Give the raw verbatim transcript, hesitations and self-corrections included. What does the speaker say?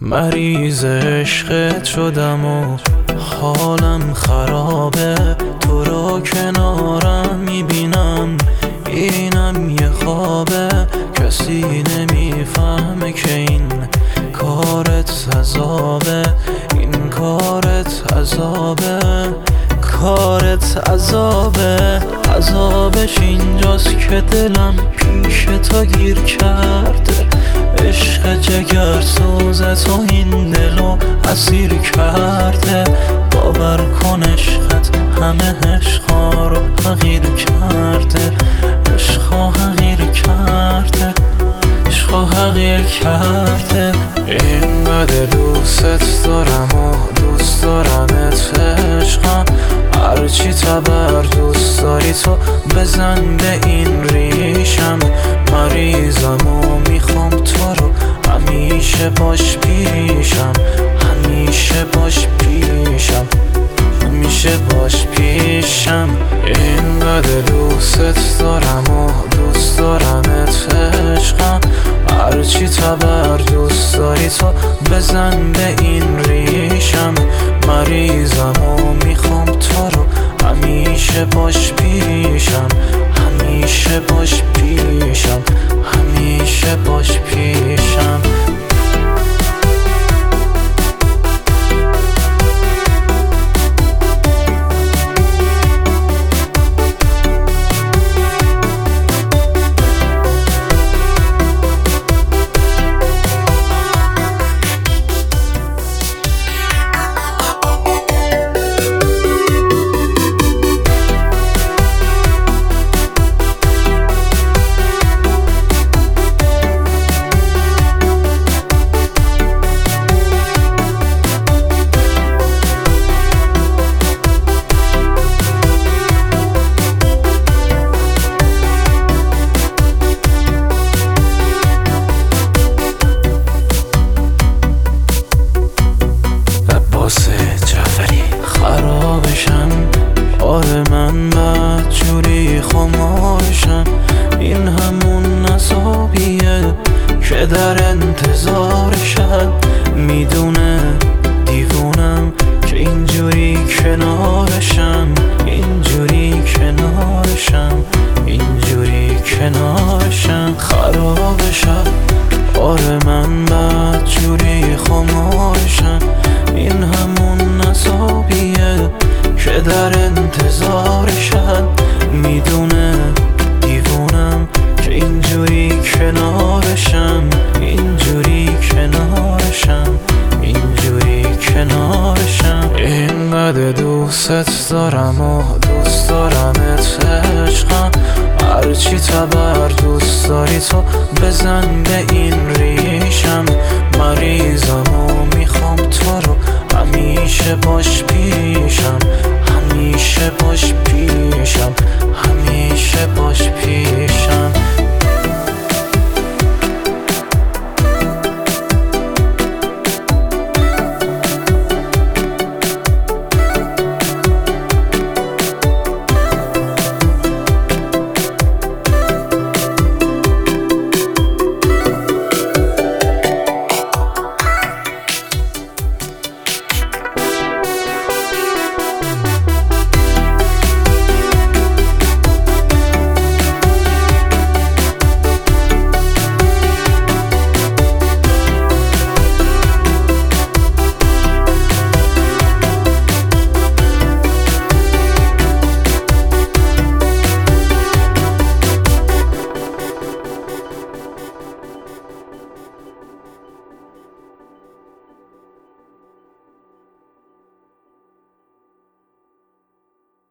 مریض عشقت شدم و حالم خرابه، تو رو کنارم میبینم اینم یه خوابه. کسی نمیفهمه که این کارت عذابه، این کارت عذابه، کارت عذابه. عذابش اینجاست که دلم پیش تا گیر کرده، عشق جگر سوز تو این دلو اسیر کرده. باور کن عشقت همه عشقا رو حقیر کرده، عشقا حقیر کرده، عشقا حقیر کرده. اینقدر دوست دارم و دوست دارمت عشقم، هرچی تبر دوست داری تو بزن به این ریشم. مریضم و میخوام تو رو همیشه باش پیشم، همیشه باش پیشم، همیشه باش پیشم. اینقدر دوست دارم و دوست دارمت عشقم، هرچی تبر دوست داری تو بزن به این ریشم. مریضم و میخوام تو رو همیشه باش پیشم، همیشه باش پیشم، همیشه باش پیشم. خرابشم آره من بدجوری خمارشم، این همون عذابیه که در انتظارشم. میدونه دیوونم که اینجوری کنارشم، اینجوری کنارشم، اینجوری کنارشم. خرابشم آره من بدجوری خمارشم، این همون عذابیه که در انتظارشم. میدونه دیوونم که اینجوری کنارشم، اینجوری کنارشم، اینجوری کنارشم. اینقدر دوست دارم و دوست دارمت عشقم، هرچی تبر دوست داری تو بزن به این